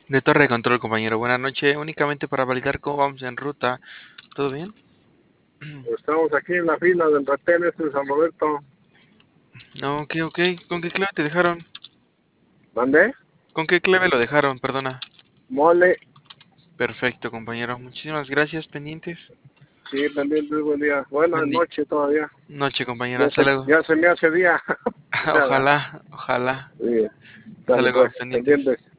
De torre de control, compañero. Buenas noches. Únicamente para validar cómo vamos en ruta. ¿Todo bien? Estamos aquí en la fila del retén este de San Roberto. No, ok, ok. ¿Con qué clave te dejaron? ¿Mandé? ¿Con qué clave lo dejaron? Perdona. Mole. Perfecto, compañero. Muchísimas gracias, pendientes. Sí, pendiente, buen día. Buenas Bendi- noches todavía. Noche, compañero. Hasta luego. Ya se me hace día. Ojalá, ojalá. Sí, Hasta dale luego, pues, pendientes. pendientes.